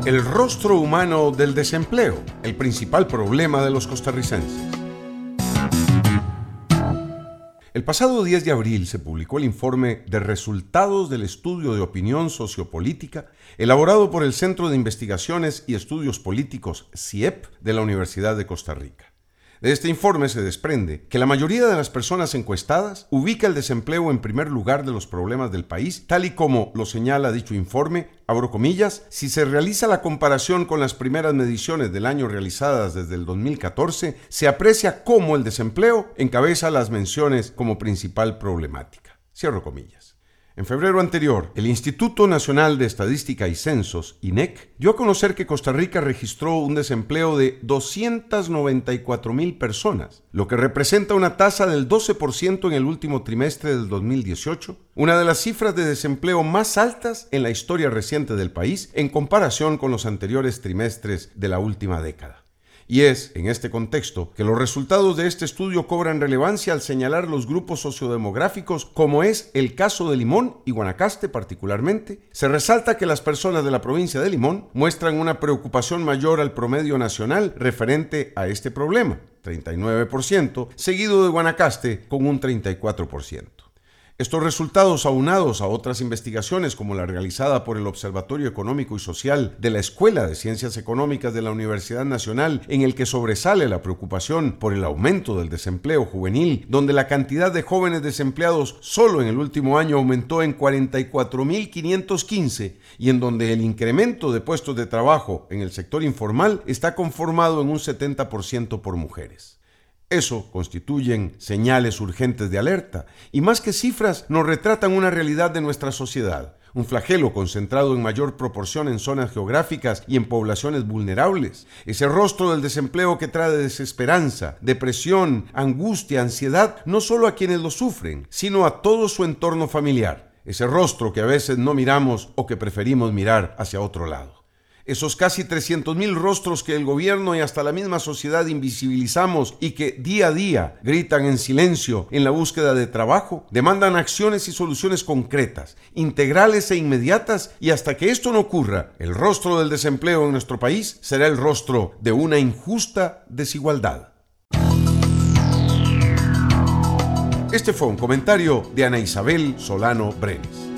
El rostro humano del desempleo, el principal problema de los costarricenses. El pasado 10 de abril se publicó el informe de resultados del estudio de opinión sociopolítica elaborado por el Centro de Investigaciones y Estudios Políticos CIEP de la Universidad de Costa Rica. De este informe se desprende que la mayoría de las personas encuestadas ubica el desempleo en primer lugar de los problemas del país, tal y como lo señala dicho informe, abro comillas, si se realiza la comparación con las primeras mediciones del año realizadas desde el 2014, se aprecia cómo el desempleo encabeza las menciones como principal problemática. Cierro comillas. En febrero anterior, el Instituto Nacional de Estadística y Censos, INEC, dio a conocer que Costa Rica registró un desempleo de 294,000 personas, lo que representa una tasa del 12% en el último trimestre del 2018, una de las cifras de desempleo más altas en la historia reciente del país en comparación con los anteriores trimestres de la última década. Y es, en este contexto, que los resultados de este estudio cobran relevancia al señalar los grupos sociodemográficos, como es el caso de Limón y Guanacaste particularmente. Se resalta que las personas de la provincia de Limón muestran una preocupación mayor al promedio nacional referente a este problema, 39%, seguido de Guanacaste con un 34%. Estos resultados, aunados a otras investigaciones como la realizada por el Observatorio Económico y Social de la Escuela de Ciencias Económicas de la Universidad Nacional, en el que sobresale la preocupación por el aumento del desempleo juvenil, donde la cantidad de jóvenes desempleados solo en el último año aumentó en 44,515 y en donde el incremento de puestos de trabajo en el sector informal está conformado en un 70% por mujeres. Eso constituyen señales urgentes de alerta y más que cifras nos retratan una realidad de nuestra sociedad, un flagelo concentrado en mayor proporción en zonas geográficas y en poblaciones vulnerables, ese rostro del desempleo que trae desesperanza, depresión, angustia, ansiedad, no solo a quienes lo sufren, sino a todo su entorno familiar, ese rostro que a veces no miramos o que preferimos mirar hacia otro lado. Esos casi 300,000 rostros que el gobierno y hasta la misma sociedad invisibilizamos y que día a día gritan en silencio en la búsqueda de trabajo, demandan acciones y soluciones concretas, integrales e inmediatas, y hasta que esto no ocurra, el rostro del desempleo en nuestro país será el rostro de una injusta desigualdad. Este fue un comentario de Ana Isabel Solano Brenes.